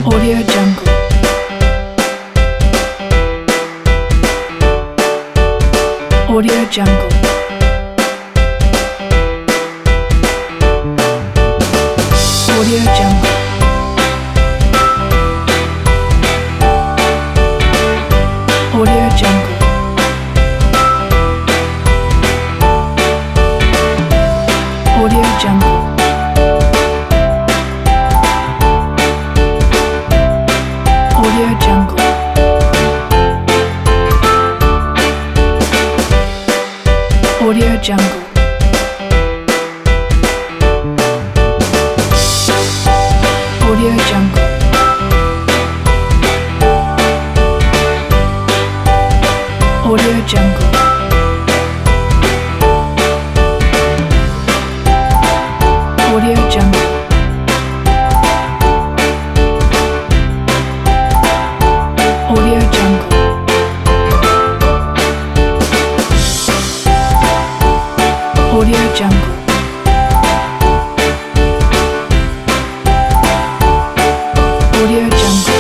Audio Jungle. Audio Jungle. Audio Jungle. Audio Jungle. Audio Jungle. Audio Jungle. Audio Jungle. Audio Jungle. Audio Jungle. Audio Jungle. Audio Jungle. Audio Jungle. Audio Jungle.